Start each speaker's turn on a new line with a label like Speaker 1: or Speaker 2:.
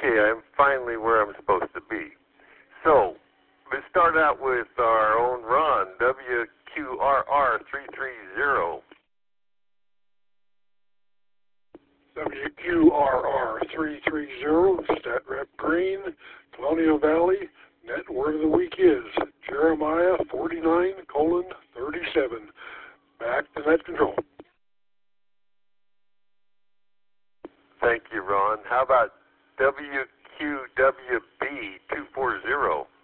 Speaker 1: Okay, I'm finally where I'm supposed to be. So, let's start out with our own Ron, WQRR330.
Speaker 2: WQRR330, Stat Rep Green, Colonial Valley. Net word of the week is Jeremiah 49:37. Back to net control.
Speaker 1: Thank you, Ron. How about WQWB240?